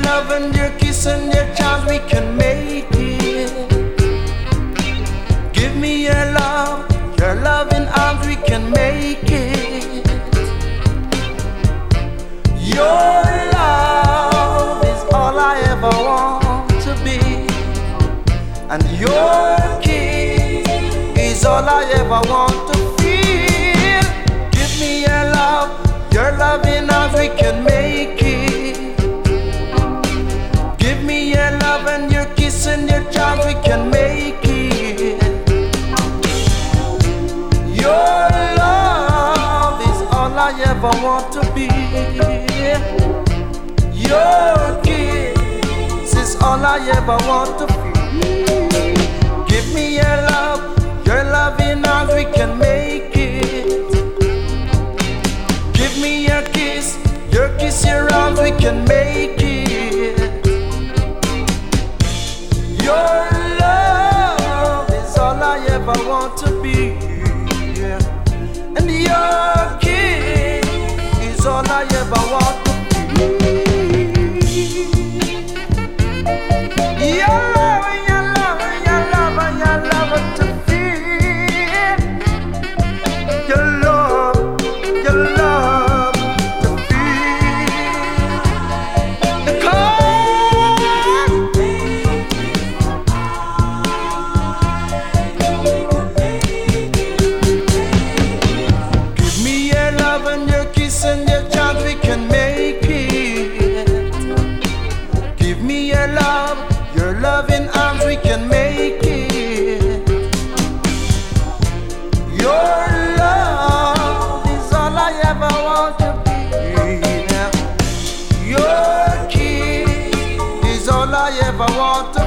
love and your kiss and your charms, we can make it. Give me your loving arms, we can make it. Your love is all I ever want to be, and your kiss is all I ever want to feel. Give me your loving arms, we can make it. Give me your love and your kiss and your charms, we can make it. Your love is all I ever want to be. Your kiss is all I ever want to feel. Give me your loving arms, we can make it. Give me your kiss, your arms, we can make it. Your love is all I ever want to be, and your kiss is all I ever want to be. Your love to feel. Your love to feel. Give me your love and your kiss and your charms, we can make it. Give me your love, your loving arms, we can make it. Your love is all I ever want to be. Your kiss is all I ever want to